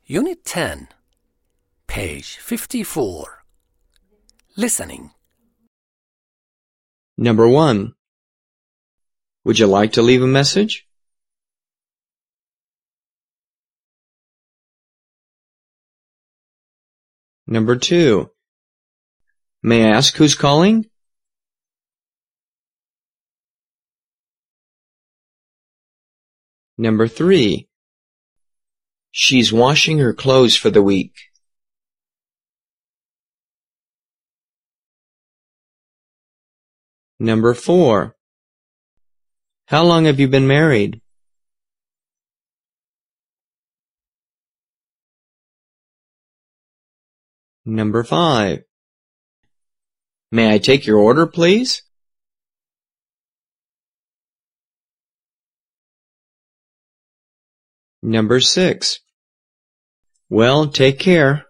Unit 10, page 54. Listening. Number 1. Would you like to leave a message? Number 2. May I ask who's calling? Number 3. She's washing her clothes for the week. Number 4. How long have you been married? Number 5. May I take your order, please? Number 6. Well, take care.